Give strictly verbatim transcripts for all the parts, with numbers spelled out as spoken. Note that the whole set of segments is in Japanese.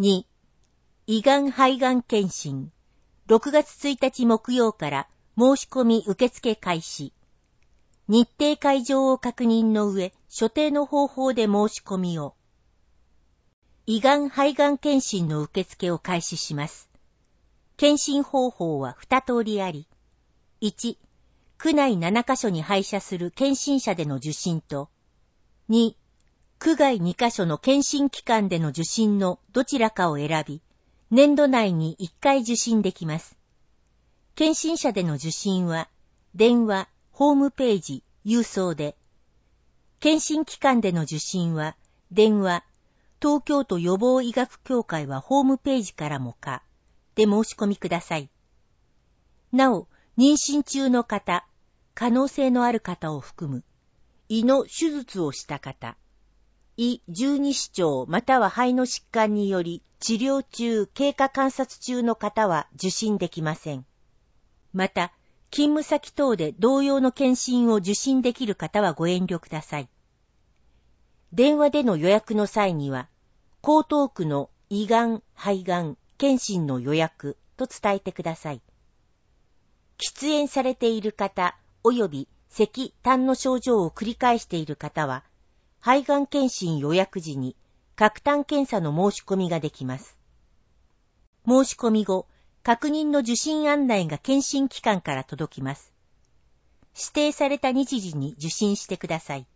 に、胃がん肺がん検診、ろくがつついたち木曜から申し込み受付開始。日程会場を確認の上、所定の方法で申し込みを。胃がん肺がん検診の受付を開始します。検診方法はに通りあり、いち、区内ななカ所に配車する検診車での受診と、に、区外にカ所の検診機関での受診のどちらかを選び、年度内にいっかい受診できます。検診車での受診は、電話、ホームページ、郵送で、検診機関での受診は、電話、東京都予防医学協会はホームページからもか、で申し込みください。なお、妊娠中の方、可能性のある方を含む、胃の手術をした方、胃十二指腸または肺の疾患により治療中、経過観察中の方は受診できません。また、勤務先等で同様の検診を受診できる方はご遠慮ください。電話での予約の際には、江東区の胃がん、肺がん、検診の予約と伝えてください。喫煙されている方及び咳、痰の症状を繰り返している方は、肺がん検診予約時に喀痰検査の申し込みができます。申し込み後、確認の受診案内が検診機関から届きます。指定された日時に受診してください。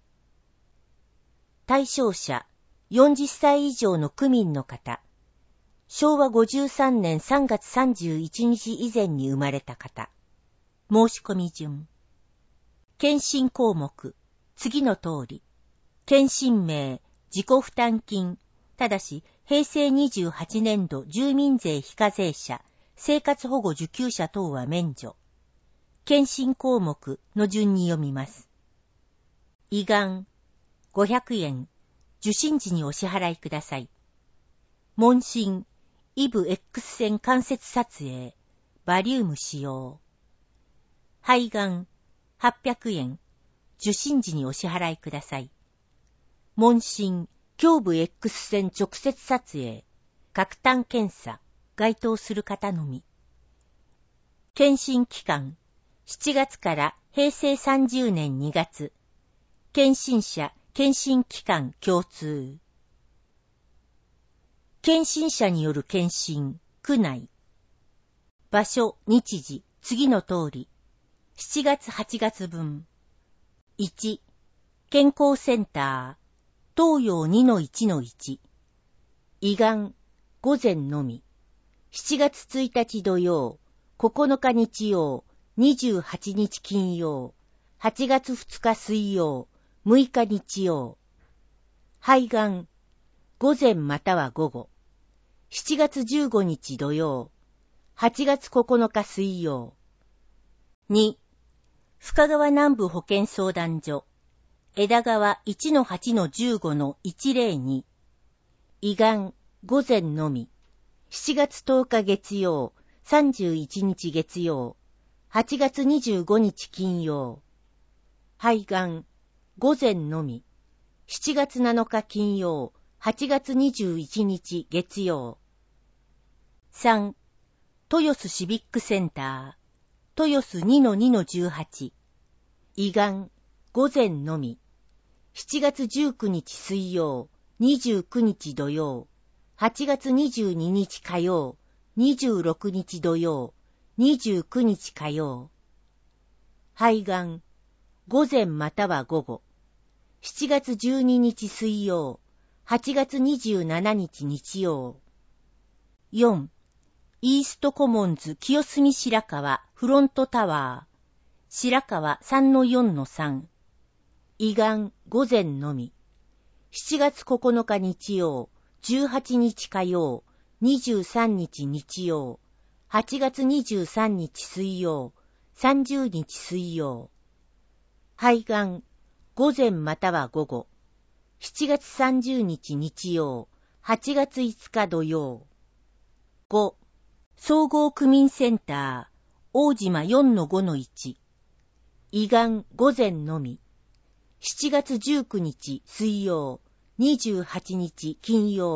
対象者、よんじゅっさい以上の区民の方、しょうわごじゅうさんねんさんがつさんじゅういちにち以前に生まれた方。申し込み順。検診項目、次の通り。検診名、自己負担金、ただし、平成にじゅうはちねんど住民税非課税者、生活保護受給者等は免除。検診項目の順に読みます。胃がん、ごひゃくえん、受診時にお支払いください。問診、イブ X 線関節撮影、バリウム使用。肺がん、はっぴゃくえん、受診時にお支払いください。問診、胸部 X 線直接撮影、喀痰検査、該当する方のみ。検診期間、しちがつからへいせいさんじゅうねんにがつ。検診者、検診機関共通。検診者による検診、区内。場所、日時、次の通り。しちがつはちがつぶん。いち、健康センター。東洋 にのいちのいち。胃がん、午前のみ。しちがつついたち土曜、ここのか日曜、にじゅうはちにち金曜、はちがつふつか水曜、むいか日曜。肺がん、午前または午後。しちがつじゅうごにち土曜、はちがつここのか水曜。に、深川南部保健相談所。枝川 いちのはちのじゅうごのいちぜろに。胃がん、午前のみ。しちがつとおか月曜、さんじゅういちにち月曜、はちがつにじゅうごにち金曜。肺がん、午前のみ。しちがつなのか金曜、はちがつにじゅういちにち月曜。さん、豊洲シビックセンター、豊洲 にのにのじゅうはち。胃がん、午前のみ。しちがつじゅうくにち水曜、にじゅうくにち土曜、はちがつにじゅうににち火曜、にじゅうろくにち土曜、にじゅうくにち火曜。肺がん、午前または午後。しちがつじゅうににち水曜、はちがつにじゅうしちにち日曜。よん、イーストコモンズ清澄白河フロントタワー、白河 さんのよんのさん。胃がん、午前のみ。しちがつここのか日曜、じゅうはちにち火曜、にじゅうさんにち日曜、はちがつにじゅうさんにち水曜、さんじゅうにち水曜。肺がん、午前または午後。しちがつさんじゅうにち日曜、はちがついつか土曜。ご、総合区民センター、大島 よんのごのいち。胃がん、午前のみ。しちがつじゅうくにち水曜、にじゅうはちにち金曜、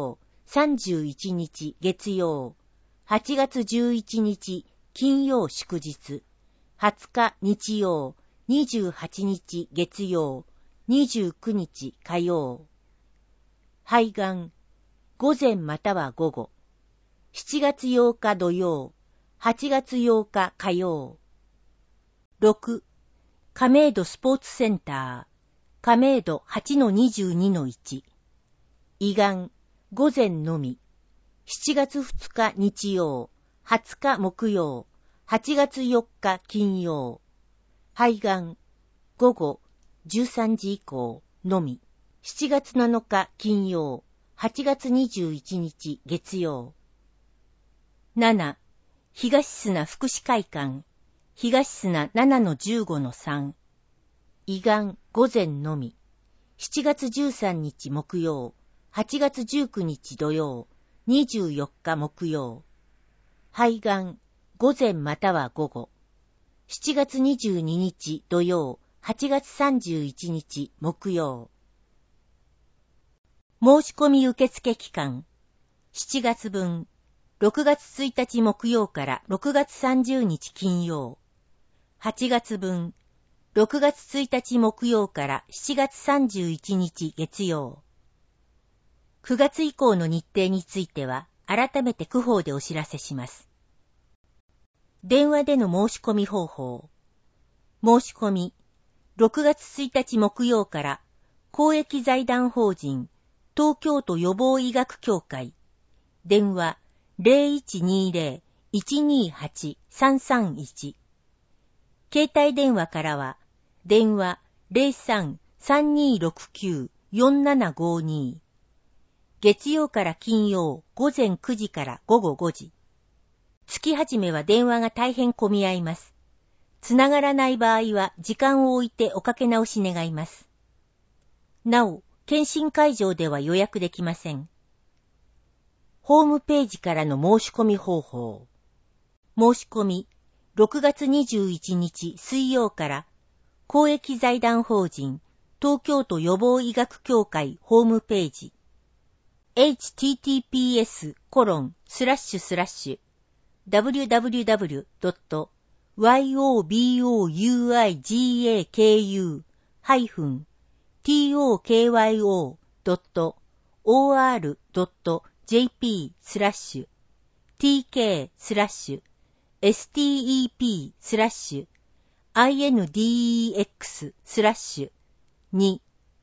さんじゅういちにち月曜、はちがつじゅういちにち金曜祝日、はつか日曜、にじゅうはちにち月曜、にじゅうくにち火曜。肺がん、午前または午後。しちがつようか土曜、はちがつようか火曜。ろく、亀戸スポーツセンター、亀戸 はちのにじゅうにのいち。胃がん、午前のみ。しちがつふつか日曜、はつか木曜、はちがつよっか金曜。肺がん、午後じゅうさんじ以降のみ。しちがつなのか金曜、はちがつにじゅういちにち月曜。なな、東砂福祉会館、東砂 ななのじゅうごのさん。胃がん、午前のみ。しちがつじゅうさんにち木曜、はちがつじゅうくにち土曜、にじゅうよっか木曜。肺がん、午前または午後。しちがつにじゅうににち土曜、はちがつさんじゅういちにち木曜。申し込み受付期間。しちがつぶん、ろくがつついたち木曜からろくがつさんじゅうにち金曜。はちがつぶん、ろくがつついたち木曜からしちがつさんじゅういちにち月曜。くがつ以降の日程については、改めて区報でお知らせします。電話での申し込み方法。申し込み、ろくがつついたち木曜から、公益財団法人、東京都予防医学協会、電話 ゼロいちにゼロ いちにはち さんさんいち。携帯電話からは、電話 ゼロさん さんにろくきゅう よんななごに。月曜から金曜午前くじから午後ごじ。月始めは電話が大変混み合います。つながらない場合は時間を置いておかけ直し願います。なお、検診会場では予約できません。ホームページからの申し込み方法。申し込み、ろくがつにじゅういちにち水曜から公益財団法人東京都予防医学協会ホームページ エイチティーティーピーエスコロンスラッシュスラッシュダブリュダブリュダブリュドットヨボウガクハイフントクドットオーアールドットジェーピースラッシュ ティーケー スラッシュ エスティーイーピー スラッシュ アイエヌディーイーエックス スラッシュに。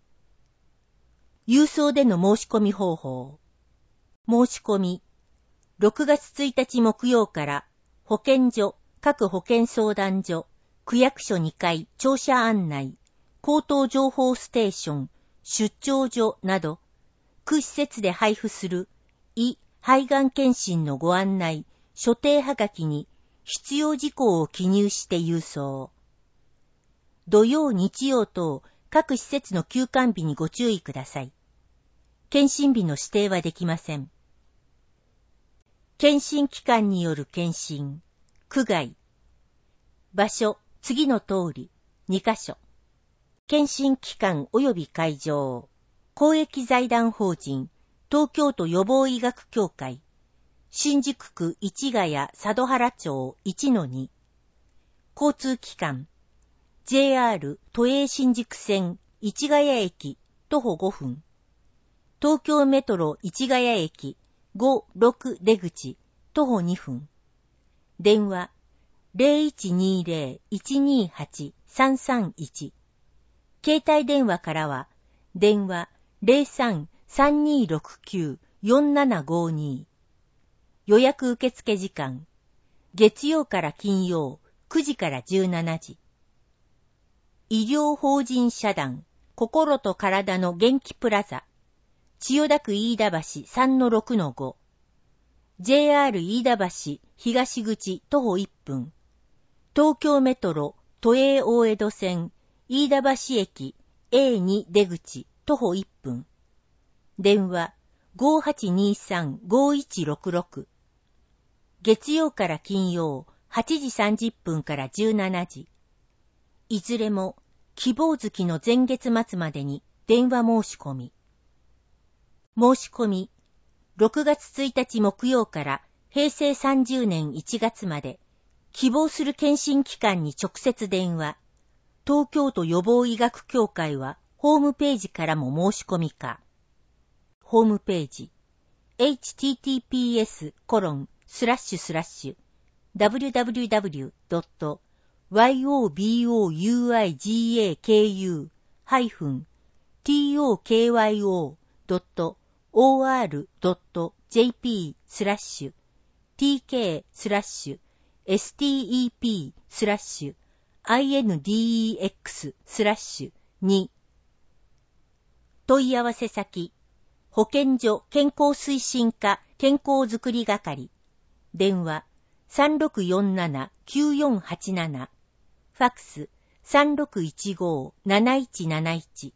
郵送での申し込み方法。申し込み。ろくがつついたち木曜から保健所、各保健相談所、区役所にかい庁舎案内、口頭情報ステーション、出張所など、区施設で配布する胃・肺がん検診のご案内、所定はがきに必要事項を記入して郵送。土曜、日曜等、各施設の休館日にご注意ください。検診日の指定はできません。検診機関による検診。区外。場所、次の通り、にかしょ。検診機関及び会場。公益財団法人、東京都予防医学協会。新宿区市ヶ谷佐渡原町 いちのに。交通機関。ジェイアール 都営新宿線市ヶ谷駅徒歩ごふん。東京メトロ市ヶ谷駅ご、ろく出口徒歩にふん。電話 ゼロいちにゼロ いちにはち さんさんいち。携帯電話からは電話 ゼロさん さんにろくきゅう よんななごに。予約受付時間。月曜から金曜くじからじゅうしちじ。医療法人社団心と体の元気プラザ千代田区飯田橋 さんのろくのご。ジェイアール 飯田橋東口徒歩いっぷん。東京メトロ都営大江戸線飯田橋駅 エーに 出口徒歩いっぷん。電話 ごはちにさん ごいちろくろく。月曜から金曜はちじさんじゅっぷんからじゅうしちじ。いずれも希望月の前月末までに電話申し込み。申し込み。 ろくがつついたち木曜からへいせいさんじゅうねんいちがつまで、希望する検診機関に直接電話。東京都予防医学協会はホームページからも申し込みか。ホームページ エイチティーティーピーエスコロンスラッシュスラッシュダブリュダブリュダブリュドットワイオービーオーユーアイジーエーケーユーハイフンティーオーケーワイオードットオーアールドットジェーピースラッシュティーケースラッシュエスティーイーピースラッシュアイエヌディーイーエックススラッシュに問い合わせ先保健所健康推進課健康づくり係電話 さんろくよんななきゅうよんはちなな ファックス さんろくいちごなないちなないち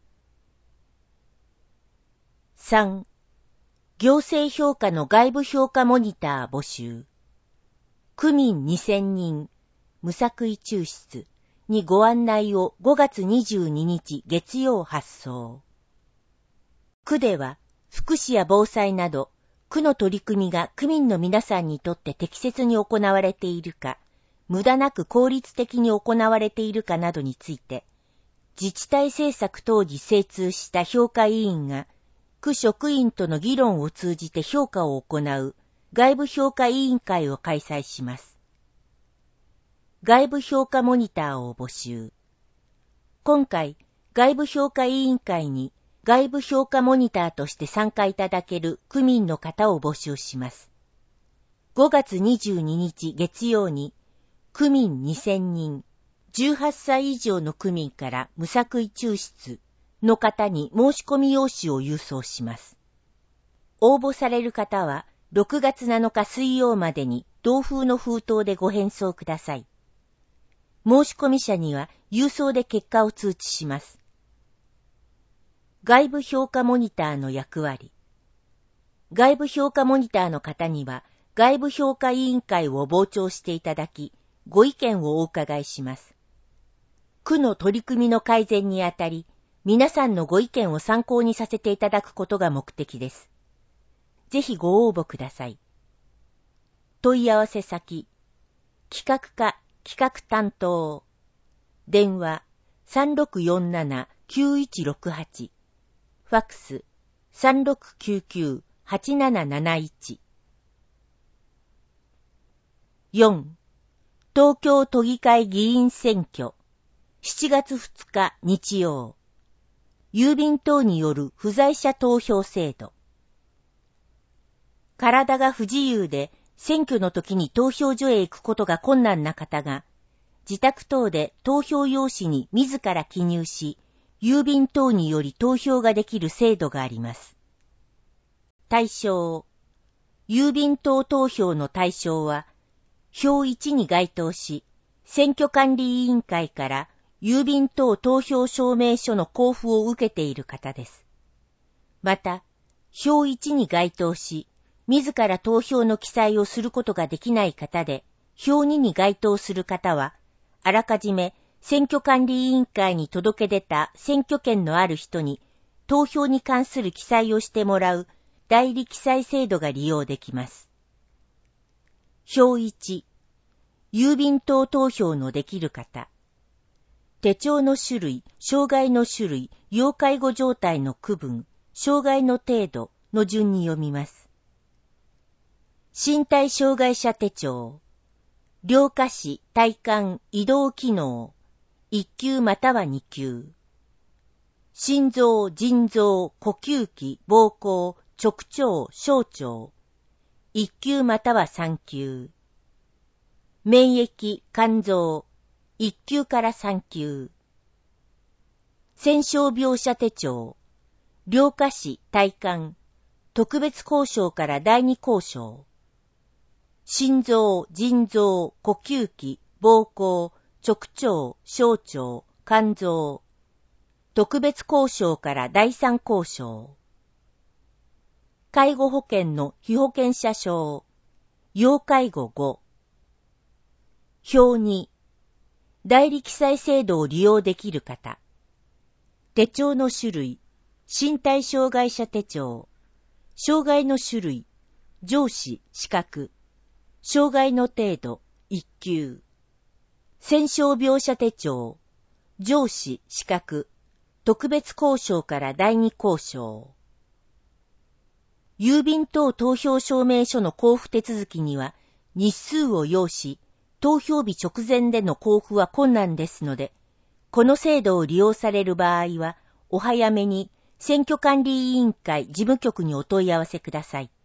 さん. 行政評価の外部評価モニター募集区民にせんにん無作為抽出にご案内をごがつにじゅうににち月曜発送。区では福祉や防災など区の取り組みが区民の皆さんにとって適切に行われているか、無駄なく効率的に行われているかなどについて、自治体政策等に精通した評価委員が区職員との議論を通じて評価を行う外部評価委員会を開催します。外部評価モニターを募集。今回、外部評価委員会に外部評価モニターとして参加いただける区民の方を募集します。ごがつにじゅうににち月曜に、区民にせんにん、じゅうはっさい以上の区民から無作為抽出の方に申し込み用紙を郵送します。応募される方は、ろくがつなのか水曜までに同封の封筒でご返送ください。申し込み者には郵送で結果を通知します。外部評価モニターの役割。外部評価モニターの方には外部評価委員会を傍聴していただき、ご意見をお伺いします。区の取り組みの改善にあたり、皆さんのご意見を参考にさせていただくことが目的です。ぜひご応募ください。問い合わせ先、企画課企画担当、電話 さんろくよんななきゅういちろくはち、ファックス さんろくきゅうきゅうはちなななないち。よん. 東京都議会議員選挙しちがつふつか日曜、郵便等による不在者投票制度。体が不自由で選挙の時に投票所へ行くことが困難な方が、自宅等で投票用紙に自ら記入し、郵便等により投票ができる制度があります。対象。郵便等投票の対象は、票いちに該当し、選挙管理委員会から郵便等投票証明書の交付を受けている方です。また、票いちに該当し、自ら投票の記載をすることができない方で、票にに該当する方は、あらかじめ選挙管理委員会に届け出た選挙権のある人に投票に関する記載をしてもらう代理記載制度が利用できます。票いち、郵便等投票のできる方。手帳の種類、障害の種類、要介護状態の区分、障害の程度の順に読みます。身体障害者手帳。両下肢、体幹、移動機能。いっきゅうまたはにきゅう。心臓、腎臓、呼吸器、膀胱、直腸、小腸。いっきゅうまたはさんきゅう。免疫、肝臓。いっきゅうからさんきゅう。戦傷病者手帳。両下肢、体幹。特別交渉から第二交渉。心臓、腎臓、呼吸器、膀胱、直腸、小腸、肝臓。特別交渉から第三交渉。介護保険の被保険者証。要介護ご。表に。代理記載制度を利用できる方。手帳の種類。身体障害者手帳。 障害の種類、上司、資格、障害の程度、一級、戦傷描写手帳、上司、資格、特別交渉から第二交渉。郵便等投票証明書の交付手続きには日数を要し、投票日直前での交付は困難ですので、この制度を利用される場合は、お早めに選挙管理委員会事務局にお問い合わせください。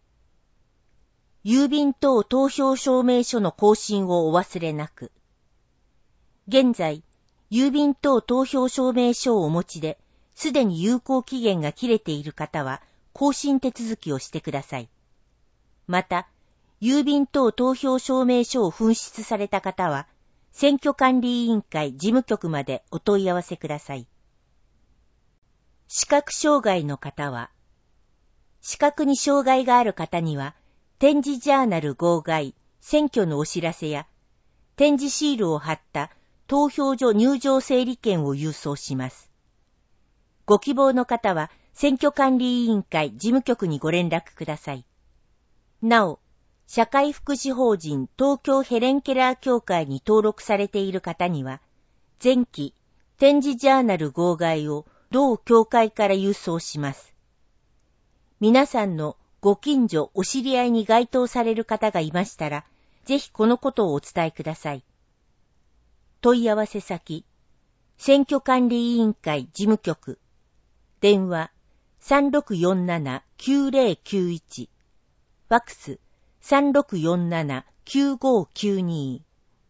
郵便等投票証明書の更新をお忘れなく。現在、郵便等投票証明書をお持ちで、すでに有効期限が切れている方は、更新手続きをしてください。また、郵便等投票証明書を紛失された方は、選挙管理委員会事務局までお問い合わせください。視覚障害の方は、視覚に障害がある方には、点字ジャーナル号外、選挙のお知らせや、点字シールを貼った投票所入場整理券を郵送します。ご希望の方は、選挙管理委員会事務局にご連絡ください。なお、社会福祉法人東京ヘレンケラー協会に登録されている方には、前期点字ジャーナル号外を同協会から郵送します。皆さんのご近所お知り合いに該当される方がいましたら、ぜひこのことをお伝えください。問い合わせ先、選挙管理委員会事務局、電話 さんろくよんななきゅうぜろきゅういち、ファックス さんろくよんななきゅうごきゅうに。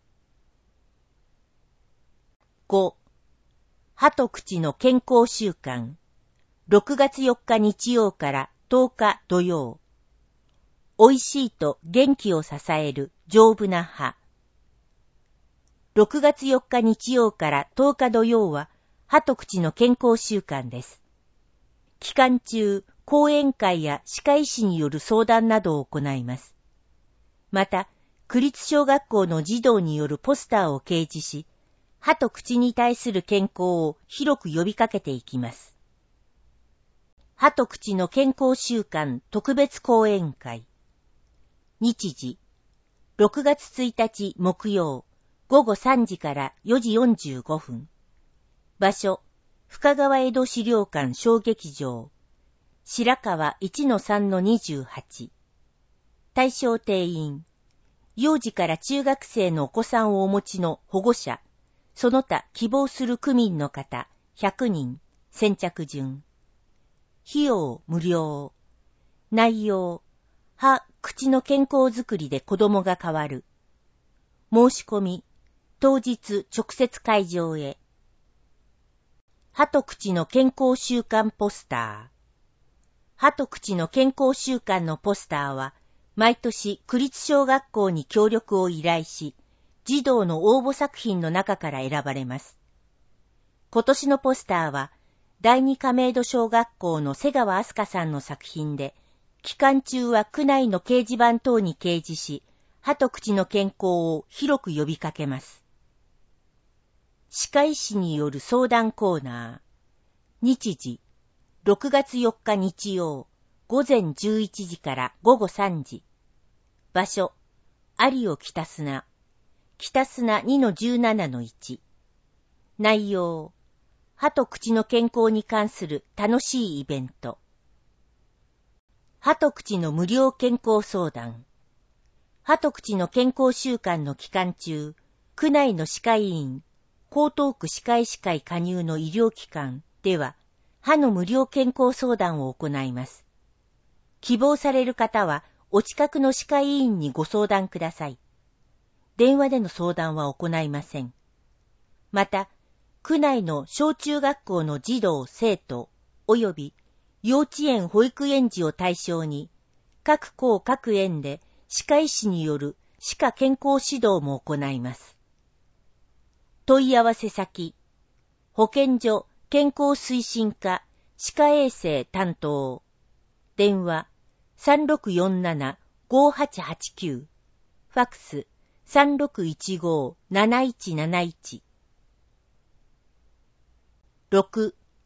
ご. 歯と口の健康週間、ろくがつよっか日曜からとおか土曜。おいしいと元気を支える丈夫な歯。ろくがつよっか日曜からとおか土曜は歯と口の健康週間です。期間中、講演会や歯科医師による相談などを行います。また、区立小学校の児童によるポスターを掲示し、歯と口に対する健康を広く呼びかけていきます。歯と口の健康週間特別講演会。日時、ろくがつついたち木曜、ごごさんじからよじよんじゅうごふん。場所、深川江戸資料館小劇場。白川 いちのさんのにじゅうはち。対象定員。幼児から中学生のお子さんをお持ちの保護者、その他希望する区民の方ひゃくにん、先着順。費用無料。内容、歯、口の健康づくりで子供が変わる。申し込み、当日直接会場へ。歯と口の健康週間ポスター。歯と口の健康週間のポスターは、毎年区立小学校に協力を依頼し、児童の応募作品の中から選ばれます。今年のポスターは、第二亀戸小学校の瀬川明日香さんの作品で、期間中は区内の掲示板等に掲示し、歯と口の健康を広く呼びかけます。歯科医師による相談コーナー。日時、ろくがつよっか日曜、ごぜんじゅういちじからごごさんじ。場所、有尾北砂。北砂 にのじゅうななのいち。内容、歯と口の健康に関する楽しいイベント。歯と口の無料健康相談。歯と口の健康週間の期間中、区内の歯科医院、江東区歯科医師会加入の医療機関では、歯の無料健康相談を行います。希望される方は、お近くの歯科医院にご相談ください。電話での相談は行いません。また、区内の小中学校の児童・生徒、及び幼稚園・保育園児を対象に、各校各園で歯科医師による歯科健康指導も行います。問い合わせ先、保健所健康推進課歯科衛生担当、電話 さんろくよんななごはちはちきゅう、ファックス さんろくいちごなないちなないち。ろく.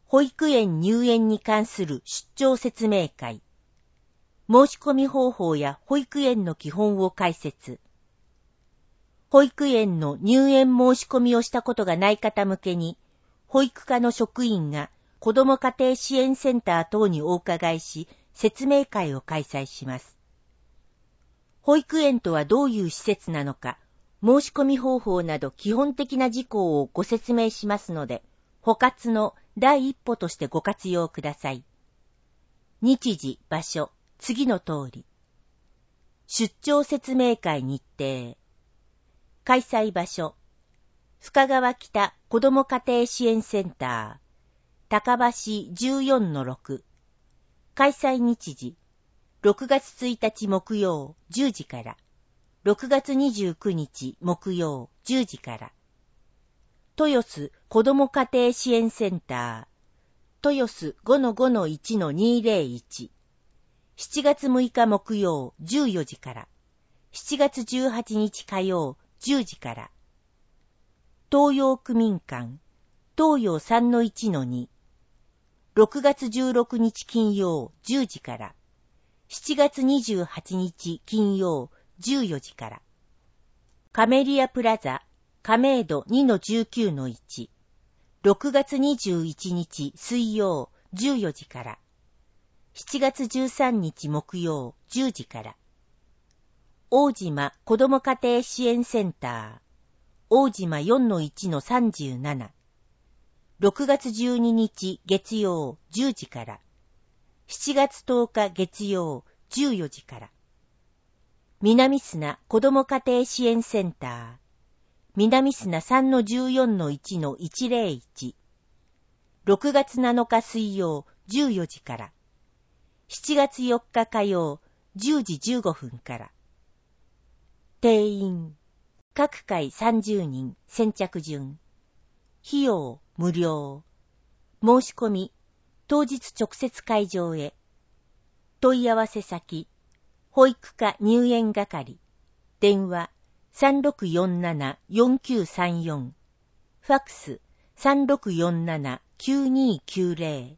保育園入園に関する出張説明会。申し込み方法や保育園の基本を解説。保育園の入園申し込みをしたことがない方向けに、保育課の職員が子ども家庭支援センター等にお伺いし、説明会を開催します。保育園とはどういう施設なのか、申し込み方法など基本的な事項をご説明しますので、補活の第一歩としてご活用ください。日時、場所、次の通り。出張説明会日程。開催場所。深川北子ども家庭支援センター。高橋 じゅうよんのろく。開催日時。ろくがつついたち木曜じゅうじから。ろくがつにじゅうくにち木曜じゅうじから。豊洲子ども家庭支援センター。豊洲 ごのごのいちのにぜろいち。しちがつむいか木曜じゅうよじから。しちがつじゅうはちにち火曜じゅうじから。東洋区民館、東洋 さんのいちのに。ろくがつじゅうろくにち金曜じゅうじから。しちがつにじゅうはちにち金曜じゅうよじから。カメリアプラザ、亀戸 にのじゅうきゅうのいち。ろくがつにじゅういちにち水曜じゅうよじから。しちがつじゅうさんにち木曜じゅうじから。大島子ども家庭支援センター。大島 よんのいちのさんじゅうなな。ろくがつじゅうににち月曜じゅうじから。しちがつとおか月曜じゅうよじから。南砂子ども家庭支援センター。南砂 さんのじゅうよんのいちのいちぜろいち。ろくがつなのか水曜じゅうよじから。しちがつよっか火曜じゅうじじゅうごふんから。定員。各回さんじゅうにん先着順。費用無料。申し込み。当日直接会場へ。問い合わせ先。保育課入園係。電話 さんろくよんななよんきゅうさんよん。ファックス さんろくよんななきゅうにきゅうぜろ。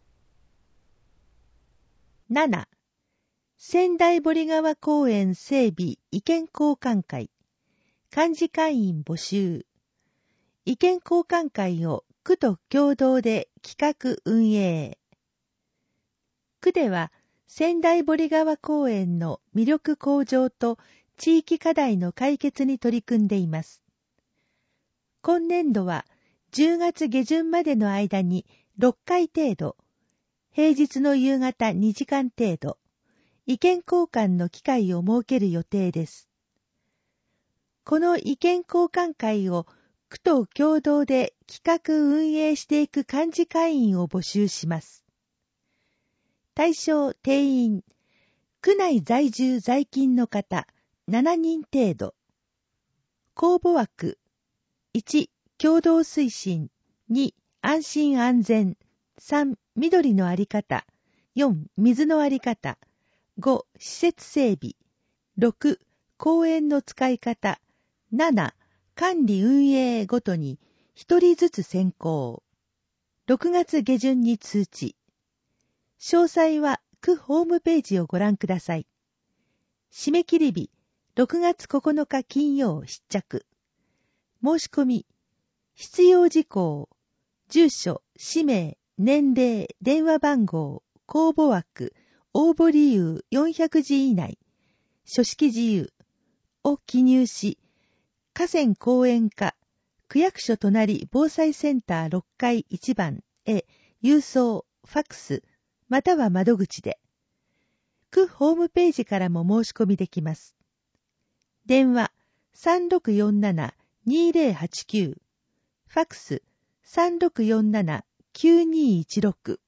なな. 仙台堀川公園整備意見交換会。幹事会員募集。意見交換会を区と共同で企画運営。区では仙台堀川公園の魅力向上と地域課題の解決に取り組んでいます。今年度はじゅうがつげじゅんまでの間にろっかい程度、平日の夕方にじかん程度、意見交換の機会を設ける予定です。この意見交換会を区と共同で企画運営していく幹事会員を募集します。対象定員、区内在住在勤の方しちにん程度。公募枠、いち、共同推進、に、安心安全、さん、緑のあり方、よん、水のあり方、ご、施設整備、ろく、公園の使い方、なな、管理運営ごとにひとりずつ選考。ろくがつげじゅんに通知。詳細は区ホームページをご覧ください。締め切り日、ろくがつここのか金曜必着。申し込み、必要事項、住所、氏名、年齢、電話番号、公募枠、応募理由よんひゃくじ以内、書式自由を記入し、河川公園課、区役所隣防災センターろっかいいちばんへ郵送、ファックス、または窓口で。区ホームページからも申し込みできます。電話 さんろくよんななにぜろはちきゅう、ファックス さんろくよんななきゅうにいちろく。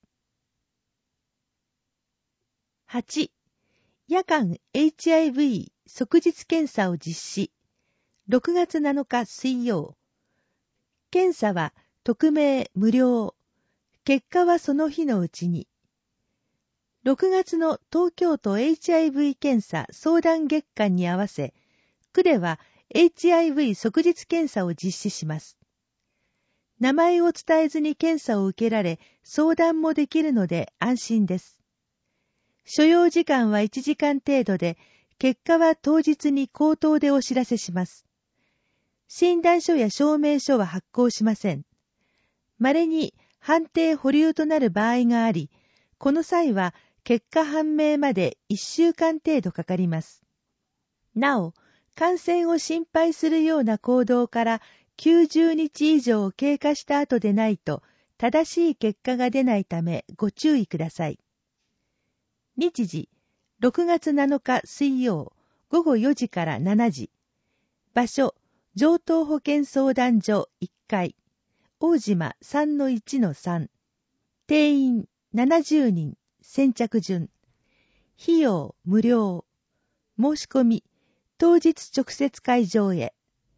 はち. 夜間 エイチアイブイ 即日検査を実施。ろくがつなのか水曜。検査は匿名無料。結果はその日のうちに。ろくがつの東京都 エイチアイブイ 検査相談月間に合わせ、区では エイチアイブイ 即日検査を実施します。 名前を伝えずに検査を受けられ、相談もできるので安心です。所要時間はいちじかん程度で、結果は当日に口頭でお知らせします。診断書や証明書は発行しません。稀に判定保留となる場合があり、この際は結果判明までいっしゅうかん程度かかります。なお、感染を心配するような行動からきゅうじゅうにち以上経過した後でないと正しい結果が出ないためご注意ください。日時、ろくがつなのか水曜、ごごよじからしちじ。場所、城東保健相談所いっかい、大島 さんのいちのさん。定員ななじゅうにん、先着順。費用無料。申し込み、当日直接会場へ。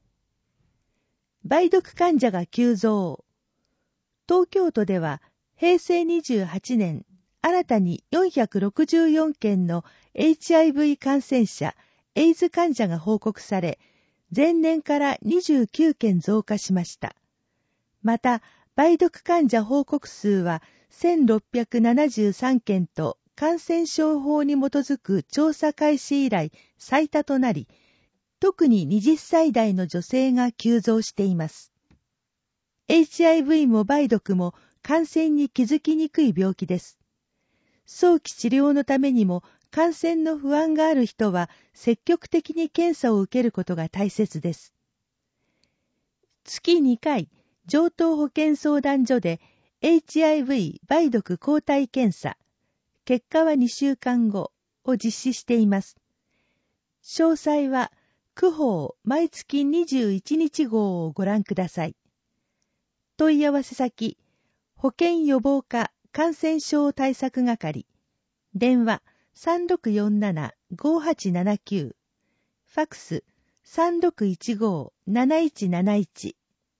梅毒患者が急増。東京都では、へいせいにじゅうはちねん、新たによんひゃくろくじゅうよんけんの エイチアイブイ 感染者、エイズ患者が報告され、前年からにじゅうきゅうけん増加しました。また、梅毒患者報告数はせんろっぴゃくななじゅうさんけんと感染症法に基づく調査開始以来最多となり、特にはたちさい代の女性が急増しています。エイチアイブイ も梅毒も感染に気づきにくい病気です。早期治療のためにも感染の不安がある人は積極的に検査を受けることが大切です。月にかい、城東保健相談所で エイチアイブイ 梅毒抗体検査、結果はにしゅうかんごを実施しています。詳細は、区報毎月にじゅういちにち号をご覧ください。問い合わせ先、保健予防課感染症対策係、電話 さんろくよんなな ごはちななきゅう、ファクス さんろくいちご なないちなないち。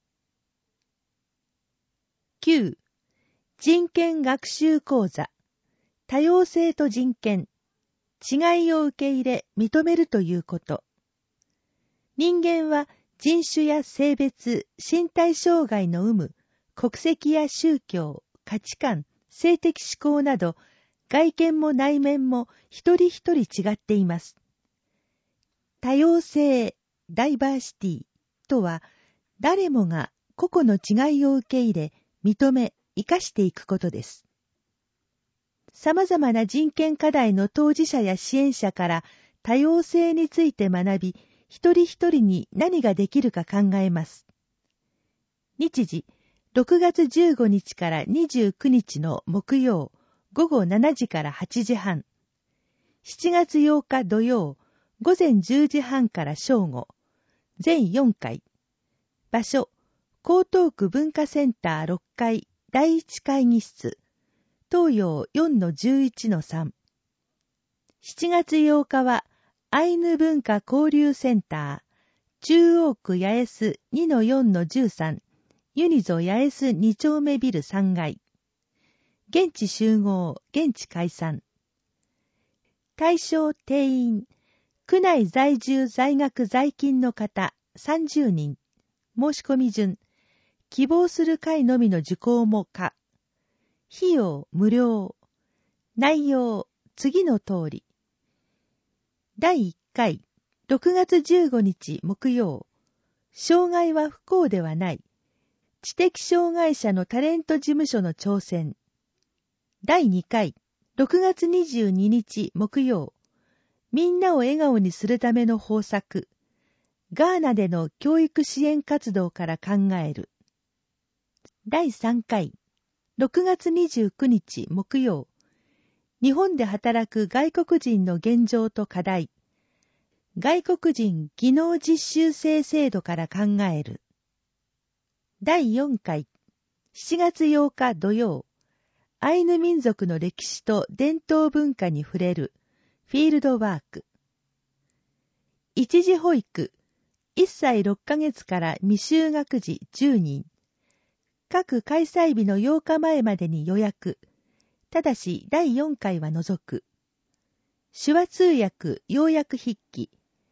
きゅう. 人権学習講座、多様性と人権、違いを受け入れ認めるということ。人間は人種や性別、身体障害の有無、国籍や宗教、価値観、性的指向など、外見も内面も一人一人違っています。多様性、ダイバーシティとは、誰もが個々の違いを受け入れ、認め、生かしていくことです。様々な人権課題の当事者や支援者から多様性について学び、一人一人に何ができるか考えます。日時、ろくがつじゅうごにちからにじゅうくにちの木曜、ごごしちじからはちじはん。しちがつようか土曜、ごぜんじゅうじはんから正午。全よんかい。場所、江東区文化センターろっかいだいいち会議室。東洋 よんのじゅういちのさん。しちがつようかは、アイヌ文化交流センター、中央区八重洲 にのよんのじゅうさん、ユニゾ八重洲に丁目ビルさんがい。現地集合、現地解散。対象定員、区内在住在学在勤の方さんじゅうにん。申し込み順、希望する会のみの受講も可。費用無料。内容、次の通り。だいいっかい、ろくがつじゅうごにち木曜。障害は不幸ではない。知的障害者のタレント事務所の挑戦。だいにかい、ろくがつにじゅうににち木曜。みんなを笑顔にするための方策。ガーナでの教育支援活動から考える。だいさんかい、ろくがつにじゅうくにち木曜。日本で働く外国人の現状と課題。外国人技能実習生制度から考える。だいよんかい、しちがつようか土曜。アイヌ民族の歴史と伝統文化に触れる。フィールドワーク。一時保育。いっさいろっかげつから未就学児じゅうにん。各開催日のようかまえまでに予約。ただしだいよんかいは除く。手話通訳要約筆記。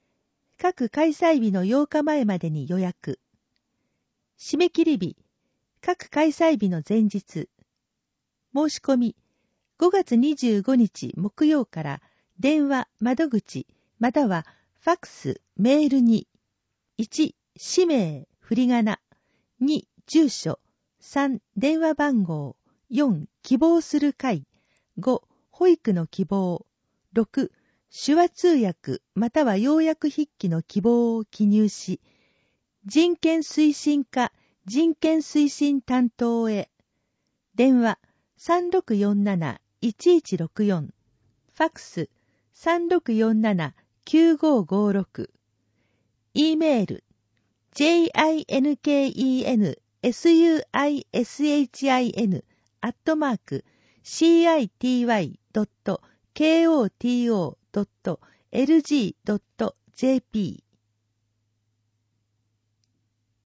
各開催日のようかまえまでに予約。締め切り日。 各開催日の前日。申し込み、ごがつにじゅうごにち木曜から電話、窓口、またはファックス、メールに、いち、氏名、振り仮名、に、住所、さん、電話番号、よん、希望する会、ご、保育の希望、ろく、手話通訳または要約筆記の希望を記入し、人権推進課人権推進担当へ。電話 さんろくよんなないちいちろくよん、ファックス さんろくよんななきゅうごごろく、E メール ジェイアイエヌケーイーエヌエスユーアイエスエイチアイエヌ アットマーク シーアイティーワイドットケーオーティーオードットエルジードットジェーピー